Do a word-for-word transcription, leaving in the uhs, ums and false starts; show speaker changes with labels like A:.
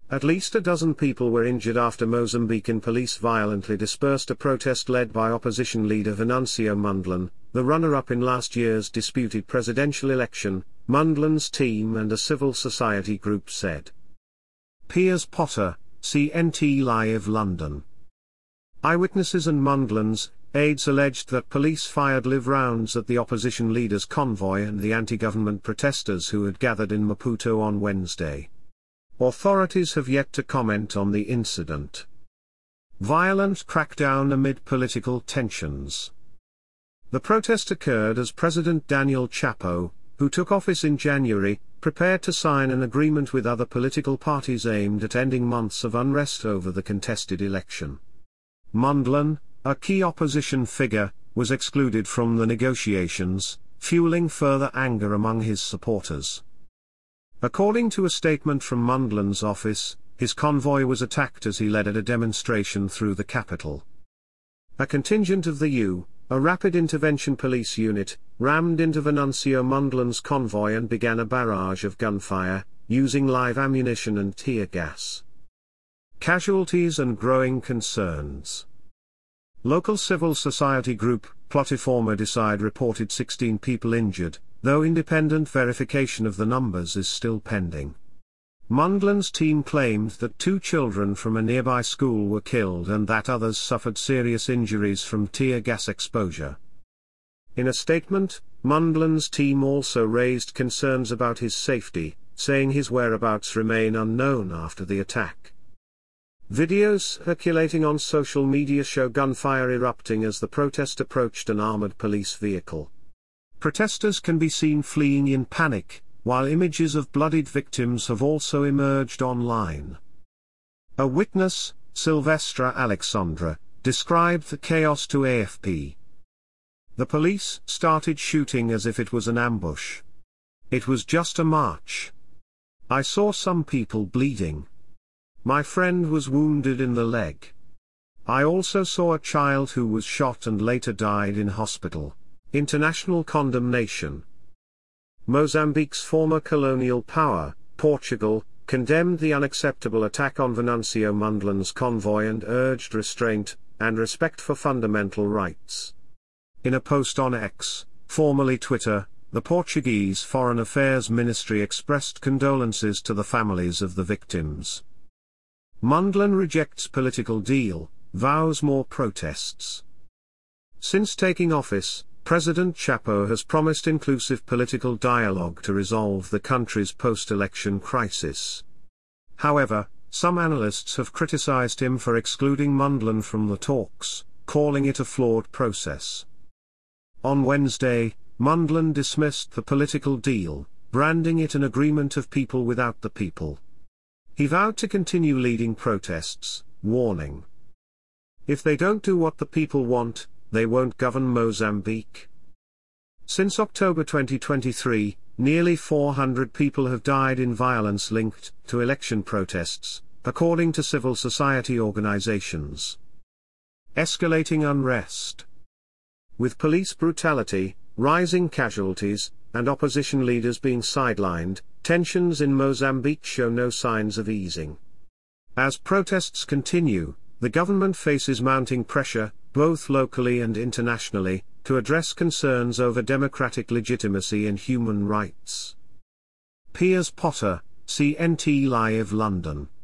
A: At least a dozen people were injured after Mozambican police violently dispersed a protest led by opposition leader Venancio Mondlane, the runner-up in last year's disputed presidential election, Mondlane's team and a civil society group said. Piers Potter, C N T Live London. Eyewitnesses and Mondlane's aides alleged that police fired live rounds at the opposition leader's convoy and the anti-government protesters who had gathered in Maputo on Wednesday. Authorities have yet to comment on the incident. Violent crackdown amid political tensions. The protest occurred as President Daniel Chapo, who took office in January, prepared to sign an agreement with other political parties aimed at ending months of unrest over the contested election. Mondlane, a key opposition figure, was excluded from the negotiations, fueling further anger among his supporters. According to a statement from Mondlane's office, his convoy was attacked as he led at a demonstration through the capital. A contingent of the U, a rapid intervention police unit, rammed into Venancio Mondlane's convoy and began a barrage of gunfire, using live ammunition and tear gas. Casualties and growing concerns. Local civil society group, Plataforma Decide reported sixteen people injured, though independent verification of the numbers is still pending. Mondlane's team claimed that two children from a nearby school were killed and that others suffered serious injuries from tear gas exposure. In a statement, Mondlane's team also raised concerns about his safety, saying his whereabouts remain unknown after the attack. Videos circulating on social media show gunfire erupting as the protest approached an armored police vehicle. Protesters can be seen fleeing in panic, while images of bloodied victims have also emerged online. A witness, Silvestra Alexandra, described the chaos to A F P. The police started shooting as if it was an ambush. It was just a march. I saw some people bleeding. My friend was wounded in the leg. I also saw a child who was shot and later died in hospital. International condemnation. Mozambique's former colonial power, Portugal, condemned the unacceptable attack on Venancio Mondlane's convoy and urged restraint and respect for fundamental rights. In a post on X, formerly Twitter, the Portuguese Foreign Affairs Ministry expressed condolences to the families of the victims. Mondlane rejects political deal, vows more protests. Since taking office, President Chapo has promised inclusive political dialogue to resolve the country's post-election crisis. However, some analysts have criticized him for excluding Mondlane from the talks, calling it a flawed process. On Wednesday, Mondlane dismissed the political deal, branding it an agreement of people without the people. He vowed to continue leading protests, warning, "If they don't do what the people want, they won't govern Mozambique." Since October twenty twenty-three, nearly four hundred people have died in violence linked to election protests, according to civil society organizations. Escalating unrest. With police brutality, rising casualties, and opposition leaders being sidelined, tensions in Mozambique show no signs of easing. As protests continue, the government faces mounting pressure, both locally and internationally, to address concerns over democratic legitimacy and human rights. Piers Potter, C N T Live London.